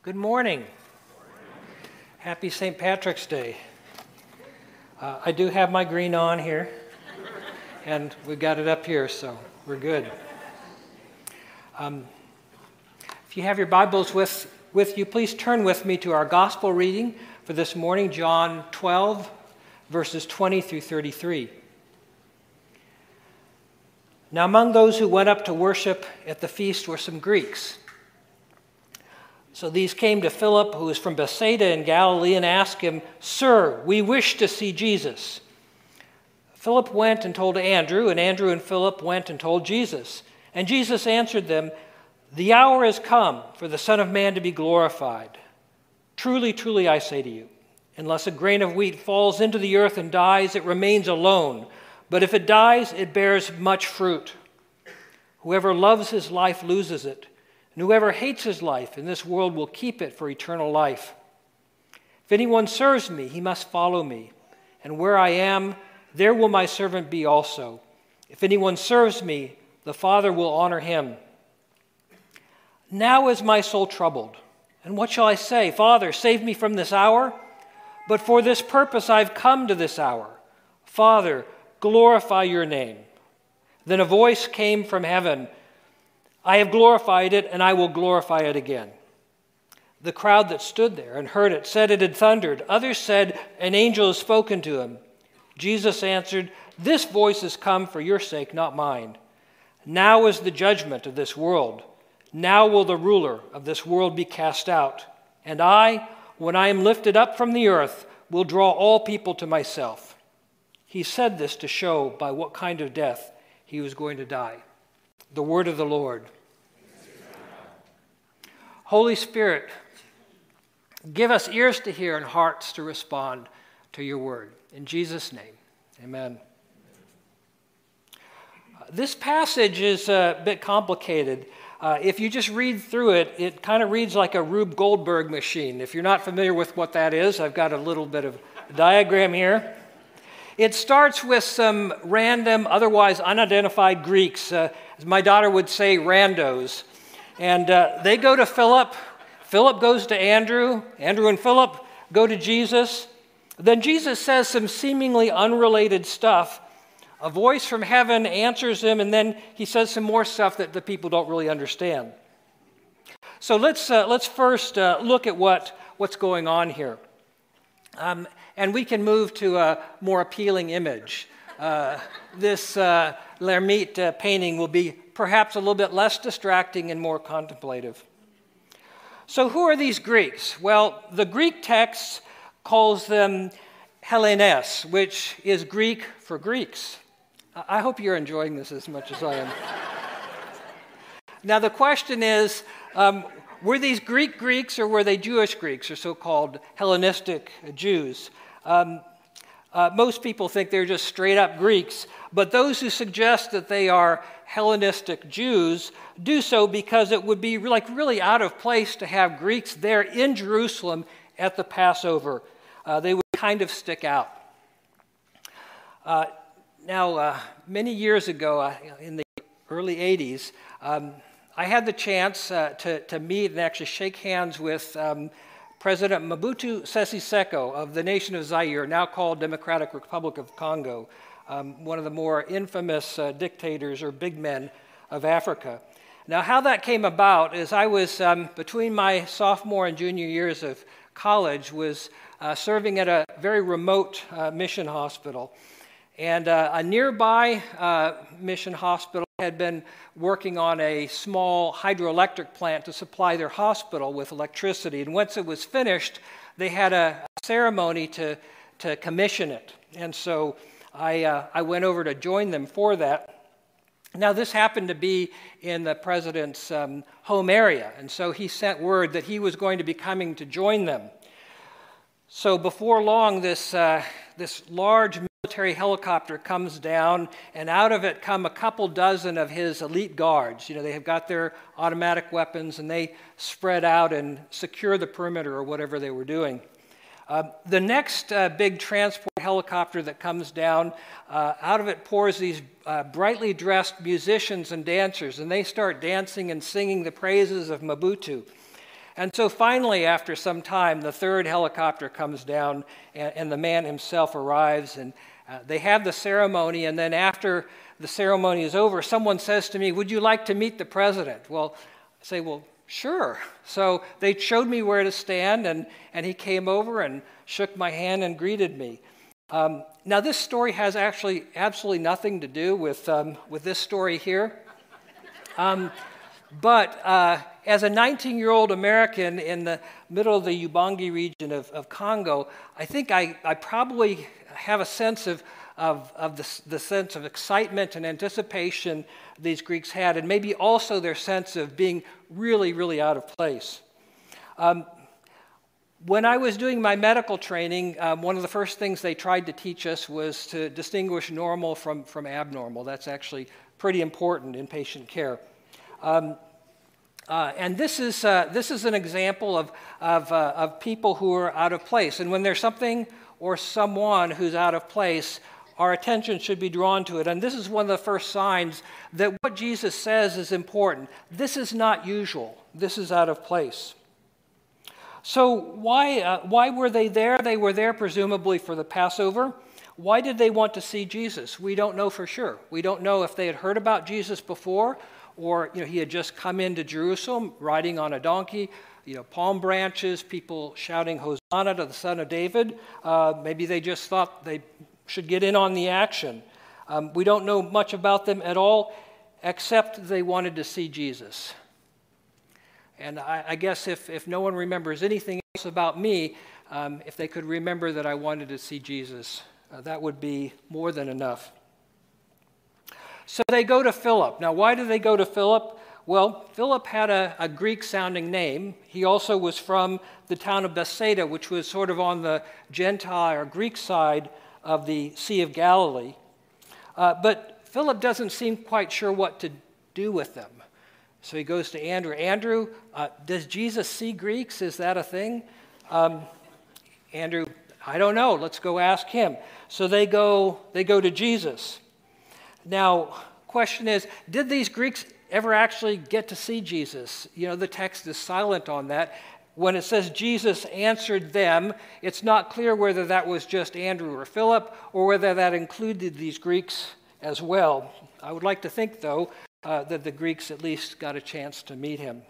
Good morning. Happy St. Patrick's Day. I do have my green on here, and we've got it up here, so we're good. If you have your Bibles with you, please turn with me to our gospel reading for this morning, John 12, verses 20 through 33. Now, among those who went up to worship at the feast were some Greeks. So these came to Philip, who was from Bethsaida in Galilee, and asked him, "Sir, we wish to see Jesus." Philip went and told Andrew, and Andrew and Philip went and told Jesus. And Jesus answered them, "The hour has come for the Son of Man to be glorified. Truly, truly, I say to you, unless a grain of wheat falls into the earth and dies, it remains alone. But if it dies, it bears much fruit. Whoever loves his life loses it. And whoever hates his life in this world will keep it for eternal life. If anyone serves me, he must follow me. And where I am, there will my servant be also. If anyone serves me, the Father will honor him. Now is my soul troubled. And what shall I say? Father, save me from this hour? But for this purpose I've come to this hour. Father, glorify your name." Then a voice came from heaven, "I have glorified it, and I will glorify it again." The crowd that stood there and heard it said it had thundered. Others said, "An angel has spoken to him." Jesus answered, "This voice has come for your sake, not mine. Now is the judgment of this world. Now will the ruler of this world be cast out. And I, when I am lifted up from the earth, will draw all people to myself." He said this to show by what kind of death he was going to die. The word of the Lord. Holy Spirit, give us ears to hear and hearts to respond to your word. In Jesus' name, amen. This passage is a bit complicated. If you just read through it, it kind of reads like a Rube Goldberg machine. If you're not familiar with what that is, I've got a little bit of a diagram here. It starts with some random, otherwise unidentified Greeks, as my daughter would say, randos. And they go to Philip. Philip goes to Andrew. Andrew and Philip go to Jesus. Then Jesus says some seemingly unrelated stuff. A voice from heaven answers him, and then he says some more stuff that the people don't really understand. So let's first look at what's going on here. And we can move to a more appealing image. This Lermite painting will be perhaps a little bit less distracting and more contemplative. So who are these Greeks? Well, the Greek text calls them Hellenes, which is Greek for Greeks. I hope you're enjoying this as much as I am. Now the question is, were these Greek Greeks or were they Jewish Greeks, or so-called Hellenistic Jews? Most people think they're just straight-up Greeks, but those who suggest that they are Hellenistic Jews do so because it would be really out of place to have Greeks there in Jerusalem at the Passover. They would kind of stick out. Now, many years ago, in the early 80s, I had the chance to meet and actually shake hands with President Mobutu Sese Seko of the nation of Zaire, now called Democratic Republic of Congo, one of the more infamous dictators or big men of Africa. Now, how that came about is I was, between my sophomore and junior years of college, was serving at a very remote mission hospital. And a nearby mission hospital had been working on a small hydroelectric plant to supply their hospital with electricity. And once it was finished, they had a ceremony to commission it. And so I went over to join them for that. Now, this happened to be in the president's home area. And so he sent word that he was going to be coming to join them. So before long, this large military helicopter comes down, and out of it come a couple dozen of his elite guards. You know, they have got their automatic weapons, and they spread out and secure the perimeter or whatever they were doing. The next big transport helicopter that comes down, out of it pours these brightly dressed musicians and dancers, and they start dancing and singing the praises of Mobutu. And so finally, after some time, the third helicopter comes down, and the man himself arrives, and they have the ceremony, and then after the ceremony is over, someone says to me, "Would you like to meet the president?" Well, I say, "Well, sure." So they showed me where to stand, and he came over and shook my hand and greeted me. Now, this story has actually absolutely nothing to do with this story here. But as a 19-year-old American in the middle of the Ubangi region of Congo, I think I probably have a sense of the sense of excitement and anticipation these Greeks had, and maybe also their sense of being really, really out of place. When I was doing my medical training, one of the first things they tried to teach us was to distinguish normal from abnormal. That's actually pretty important in patient care. And this is an example of people who are out of place. And when there's something or someone who's out of place, our attention should be drawn to it. And this is one of the first signs that what Jesus says is important. This is not usual. This is out of place. So why were they there? They were there presumably for the Passover. Why did they want to see Jesus? We don't know for sure. We don't know if they had heard about Jesus before, or he had just come into Jerusalem riding on a donkey, palm branches, people shouting Hosanna to the Son of David. Maybe they just thought they should get in on the action. We don't know much about them at all, except they wanted to see Jesus. And I guess if no one remembers anything else about me, if they could remember that I wanted to see Jesus, that would be more than enough. So they go to Philip. Now, why do they go to Philip? Well, Philip had a Greek-sounding name. He also was from the town of Bethsaida, which was sort of on the Gentile or Greek side of the Sea of Galilee. But Philip doesn't seem quite sure what to do with them. So he goes to Andrew. Andrew, does Jesus see Greeks? Is that a thing? Andrew, I don't know. Let's go ask him. So they go to Jesus. Now, question is, did these Greeks ever actually get to see Jesus? The text is silent on that. When it says Jesus answered them, it's not clear whether that was just Andrew or Philip, or whether that included these Greeks as well. I would like to think, though, that the Greeks at least got a chance to meet him.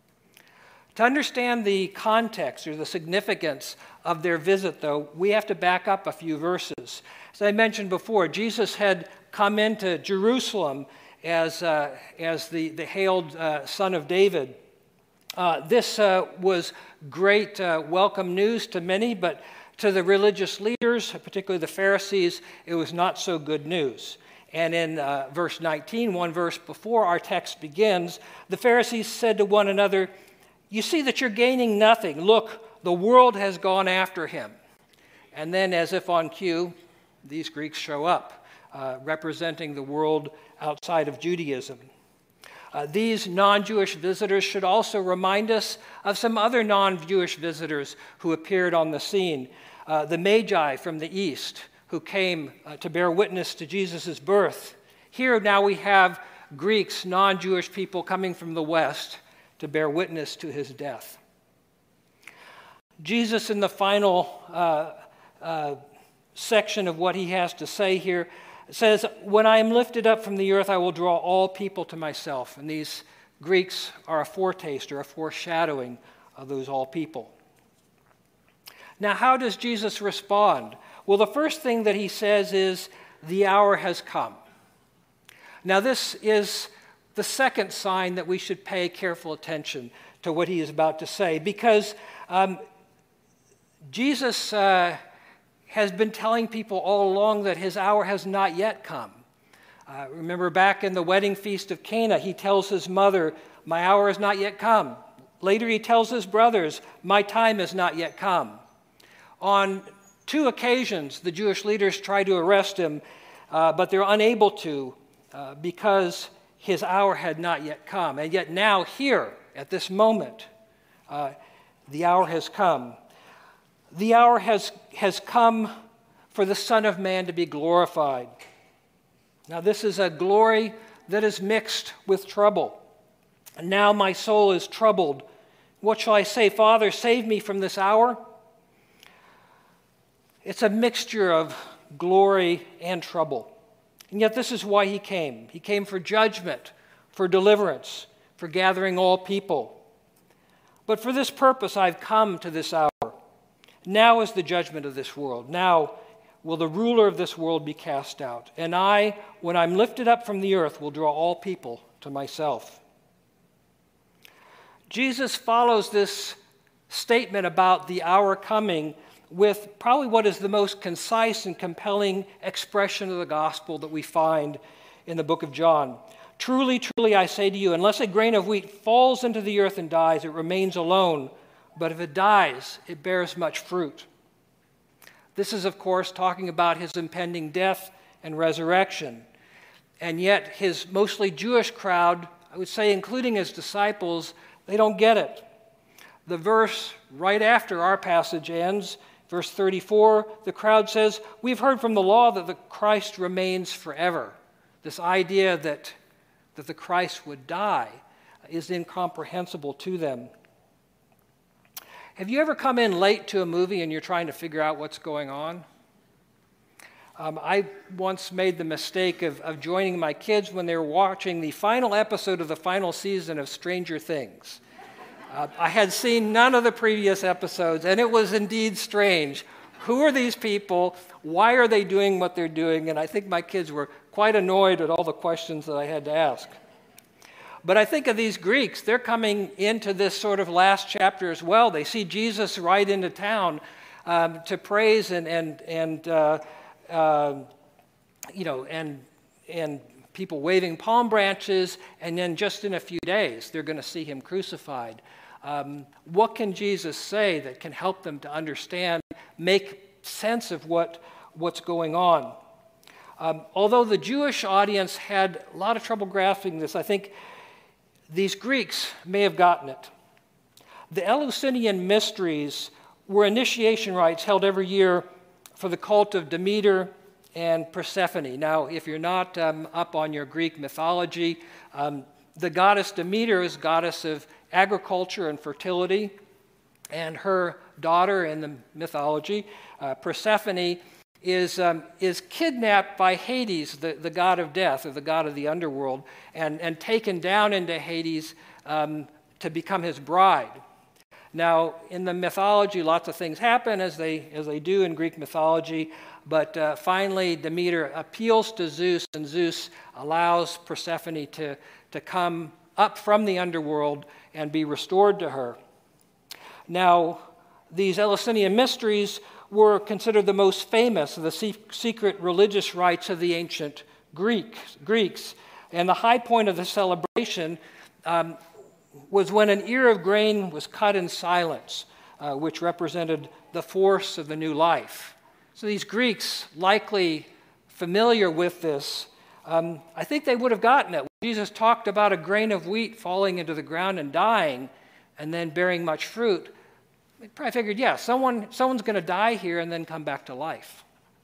To understand the context or the significance of their visit, though, we have to back up a few verses. As I mentioned before, Jesus had come into Jerusalem as the hailed Son of David. This was great welcome news to many, but to the religious leaders, particularly the Pharisees, it was not so good news. And in verse 19, one verse before our text begins, the Pharisees said to one another, "You see that you're gaining nothing. Look, the world has gone after him." And then, as if on cue, these Greeks show up, representing the world outside of Judaism. These non-Jewish visitors should also remind us of some other non-Jewish visitors who appeared on the scene. The Magi from the east, who came to bear witness to Jesus' birth. Here now we have Greeks, non-Jewish people coming from the west to bear witness to his death. Jesus, in the final section of what he has to say here, says, "When I am lifted up from the earth, I will draw all people to myself." And these Greeks are a foretaste or a foreshadowing of those all people. Now, how does Jesus respond? Well, the first thing that he says is, "The hour has come." Now, this is the second sign that we should pay careful attention to what he is about to say, because Jesus has been telling people all along that his hour has not yet come. Remember back in the wedding feast of Cana, he tells his mother, "My hour has not yet come." Later he tells his brothers, "My time has not yet come." On 2 occasions, the Jewish leaders try to arrest him, but they're unable to because his hour had not yet come. And yet now, here, at this moment, the hour has come. The hour has come for the Son of Man to be glorified. Now, this is a glory that is mixed with trouble. "Now my soul is troubled. What shall I say? Father, save me from this hour? It's a mixture of glory and trouble. And yet this is why he came. He came for judgment, for deliverance, for gathering all people. But for this purpose I've come to this hour. Now is the judgment of this world. Now will the ruler of this world be cast out. And I, when I'm lifted up from the earth, will draw all people to myself. Jesus follows this statement about the hour coming with probably what is the most concise and compelling expression of the gospel that we find in the book of John. Truly, truly, I say to you, unless a grain of wheat falls into the earth and dies, it remains alone. But if it dies, it bears much fruit. This is, of course, talking about his impending death and resurrection. And yet his mostly Jewish crowd, I would say including his disciples, they don't get it. The verse right after our passage ends, verse 34, the crowd says, we've heard from the law that the Christ remains forever. This idea that the Christ would die is incomprehensible to them. Have you ever come in late to a movie and you're trying to figure out what's going on? I once made the mistake of joining my kids when they were watching the final episode of the final season of Stranger Things. I had seen none of the previous episodes, and it was indeed strange. Who are these people? Why are they doing what they're doing? And I think my kids were quite annoyed at all the questions that I had to ask. But I think of these Greeks. They're coming into this sort of last chapter as well. They see Jesus ride into town to praise and people waving palm branches, and then just in a few days they're going to see him crucified. What can Jesus say that can help them to understand, make sense of what's going on? Although the Jewish audience had a lot of trouble grasping this, I think these Greeks may have gotten it. The Eleusinian Mysteries were initiation rites held every year for the cult of Demeter and Persephone. Now, if you're not up on your Greek mythology, the goddess Demeter is goddess of agriculture and fertility, and her daughter in the mythology, Persephone, is kidnapped by Hades, the god of death, or the god of the underworld, and taken down into Hades to become his bride. Now, in the mythology, lots of things happen as they do in Greek mythology, but finally Demeter appeals to Zeus, and Zeus allows Persephone to come up from the underworld and be restored to her. Now, these Eleusinian Mysteries were considered the most famous of the secret religious rites of the ancient Greeks. And the high point of the celebration was when an ear of grain was cut in silence, which represented the force of the new life. So these Greeks, likely familiar with this, I think they would have gotten it. Jesus talked about a grain of wheat falling into the ground and dying and then bearing much fruit. They probably figured, yeah, someone's going to die here and then come back to life.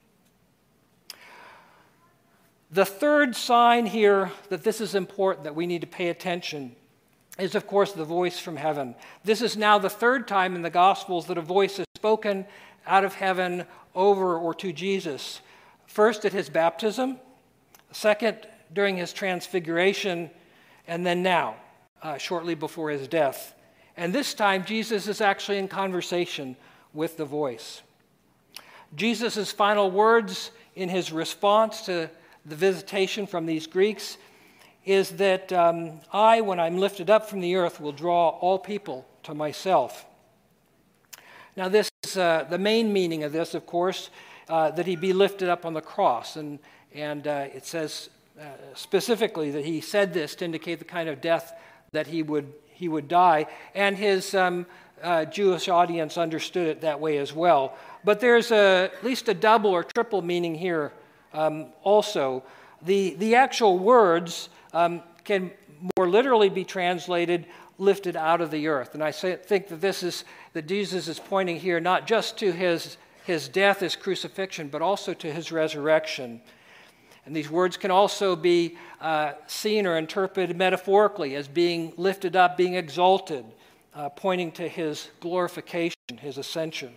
The third sign here that this is important, that we need to pay attention, is, of course, the voice from heaven. This is now the third time in the Gospels that a voice is spoken out of heaven over or to Jesus. First at his baptism, second during his transfiguration, and then now, shortly before his death. And this time, Jesus is actually in conversation with the voice. Jesus' final words in his response to the visitation from these Greeks is that I, when I'm lifted up from the earth, will draw all people to myself. Now, this is the main meaning of this, of course, that he be lifted up on the cross. And it says specifically that he said this to indicate the kind of death that he would die, and his Jewish audience understood it that way as well. But there's at least a double or triple meaning here also. The actual words can more literally be translated lifted out of the earth. And I think that Jesus is pointing here not just to his death, his crucifixion, but also to his resurrection. And these words can also be seen or interpreted metaphorically as being lifted up, being exalted, pointing to his glorification, his ascension.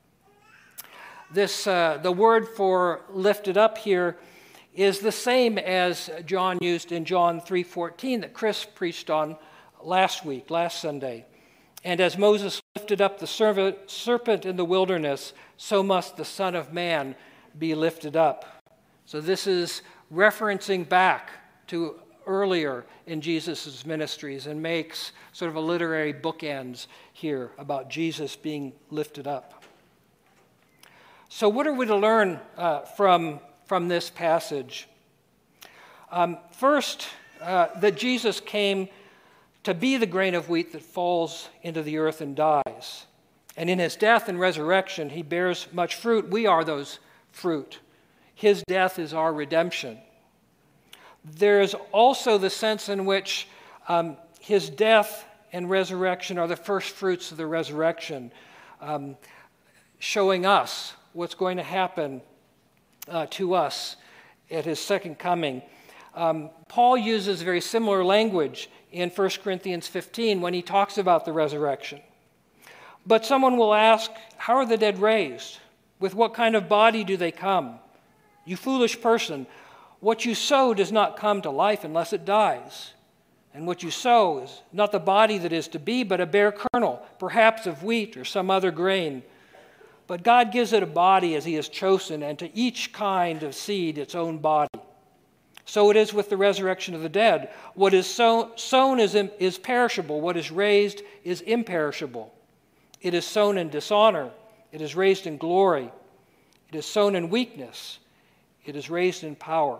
The word for lifted up here is the same as John used in John 3:14 that Chris preached on last Sunday. And as Moses lifted up the serpent in the wilderness, so must the Son of Man be lifted up. So this is referencing back to earlier in Jesus' ministries and makes sort of a literary bookends here about Jesus being lifted up. So what are we to learn from this passage? First, that Jesus came to be the grain of wheat that falls into the earth and dies. And in his death and resurrection, he bears much fruit. We are those fruit. His death is our redemption. There is also the sense in which his death and resurrection are the first fruits of the resurrection, showing us what's going to happen to us at his second coming. Paul uses very similar language in 1 Corinthians 15 when he talks about the resurrection. But someone will ask, how are the dead raised? With what kind of body do they come? You foolish person, what you sow does not come to life unless it dies. And what you sow is not the body that is to be, but a bare kernel, perhaps of wheat or some other grain. But God gives it a body as he has chosen, and to each kind of seed its own body. So it is with the resurrection of the dead. What is sown is perishable. What is raised is imperishable. It is sown in dishonor. It is raised in glory. It is sown in weakness. It is raised in power.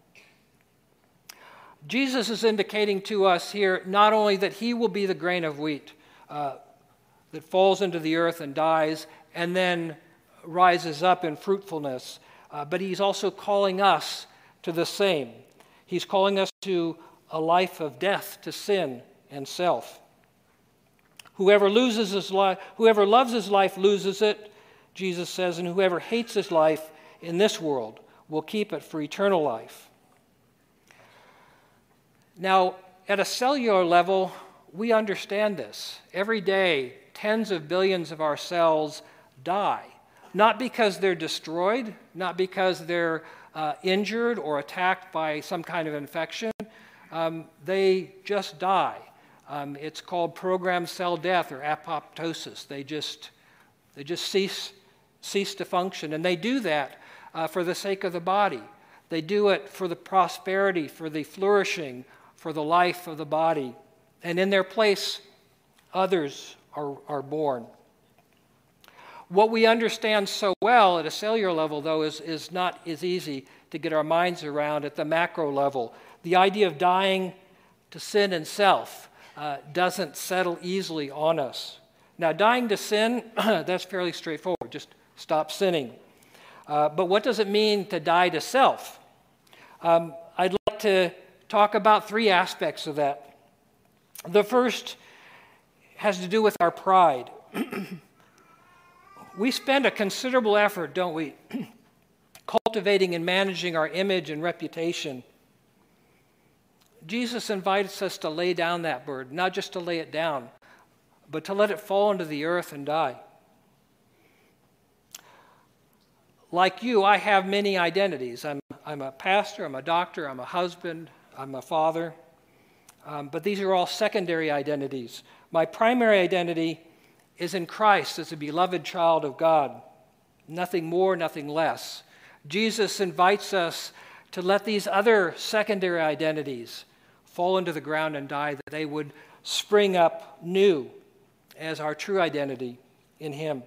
Jesus is indicating to us here not only that he will be the grain of wheat that falls into the earth and dies and then rises up in fruitfulness, but he's also calling us to the same. He's calling us to a life of death to sin and self. Whoever loves his life loses it, Jesus says, and whoever hates his life in this world will keep it for eternal life. Now, at a cellular level, we understand this. Every day, tens of billions of our cells die, not because they're destroyed, not because they're injured or attacked by some kind of infection. They just die. It's called programmed cell death or apoptosis. They just cease to function, and they do that for the sake of the body. They do it for the prosperity, for the flourishing, for the life of the body, and in their place, others are born. What we understand so well at a cellular level, though, is not as easy to get our minds around at the macro level. The idea of dying to sin and self doesn't settle easily on us. Now, dying to sin, that's fairly straightforward. Just stop sinning. But what does it mean to die to self? I'd like to talk about three aspects of that. The first has to do with our pride. We spend a considerable effort, don't we, cultivating and managing our image and reputation. Jesus invites us to lay down that burden, not just to lay it down, but to let it fall into the earth and die. Like you, I have many identities. I'm a pastor, I'm a doctor, I'm a husband, I'm a father. But these are all secondary identities. My primary identity is in Christ as a beloved child of God. Nothing more, nothing less. Jesus invites us to let these other secondary identities fall into the ground and die, that they would spring up new as our true identity in him.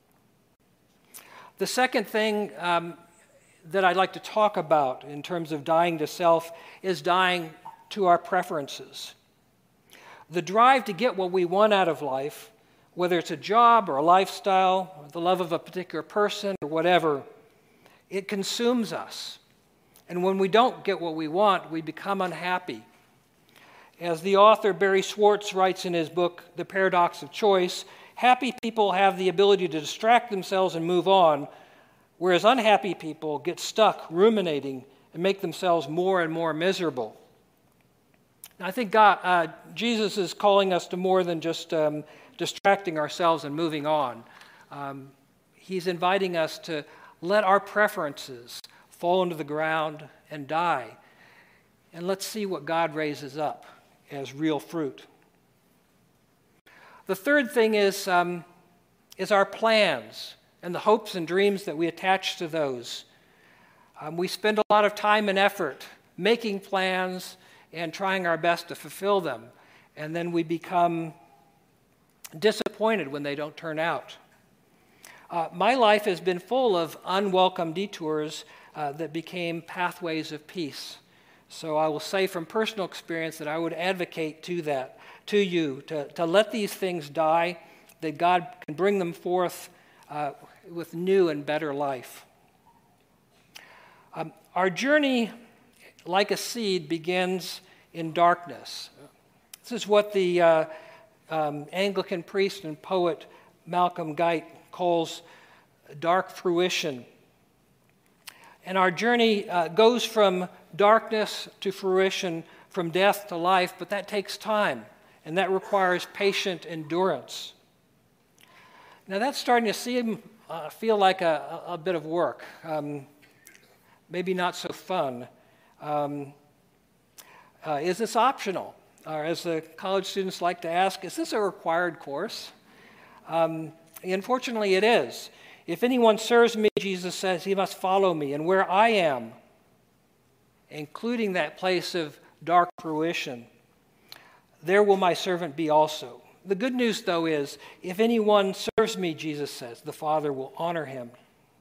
The second thing that I'd like to talk about in terms of dying to self is dying to our preferences. The drive to get what we want out of life, whether it's a job or a lifestyle, or the love of a particular person or whatever, it consumes us. And when we don't get what we want, we become unhappy. As the author Barry Schwartz writes in his book, The Paradox of Choice, happy people have the ability to distract themselves and move on, whereas unhappy people get stuck ruminating and make themselves more and more miserable. I think Jesus is calling us to more than just distracting ourselves and moving on. He's inviting us to let our preferences fall into the ground and die. And let's see what God raises up as real fruit. The third thing is our plans and the hopes and dreams that we attach to those. We spend a lot of time and effort making plans and trying our best to fulfill them. And then we become disappointed when they don't turn out. My life has been full of unwelcome detours that became pathways of peace. So I will say from personal experience that I would advocate to you to let these things die, that God can bring them forth with new and better life. Our journey, like a seed, begins in darkness. This is what the Anglican priest and poet Malcolm Guite calls dark fruition. And our journey goes from darkness to fruition, from death to life, but that takes time, and that requires patient endurance. Now that's starting to feel like a bit of work, maybe not so fun. Is this optional? Or as the college students like to ask, is this a required course? Unfortunately, it is. If anyone serves me, Jesus says, he must follow me. And where I am, including that place of dark fruition, there will my servant be also. The good news, though, is if anyone serves me, Jesus says, the Father will honor him.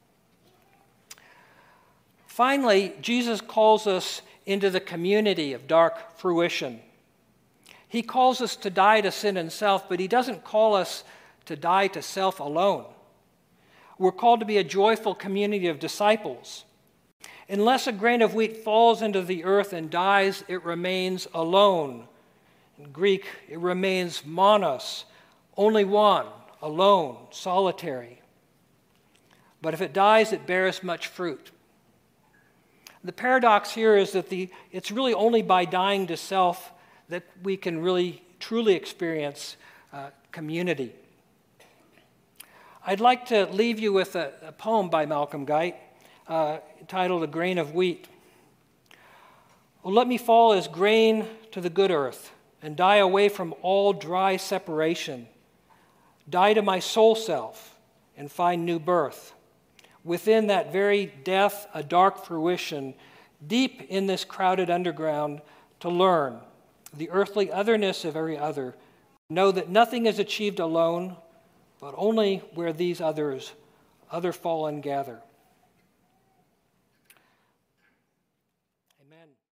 Finally, Jesus calls us into the community of dark fruition. He calls us to die to sin and self, but he doesn't call us to die to self alone. We're called to be a joyful community of disciples. Unless a grain of wheat falls into the earth and dies, it remains alone. In Greek, it remains monos, only one, alone, solitary. But if it dies, it bears much fruit. The paradox here is that it's really only by dying to self that we can really, truly experience community. I'd like to leave you with a poem by Malcolm Guite titled A Grain of Wheat. Oh, let me fall as grain to the good earth and die away from all dry separation. Die to my soul self and find new birth. Within that very death, a dark fruition, deep in this crowded underground, to learn the earthly otherness of every other. Know that nothing is achieved alone, but only where these other fallen gather.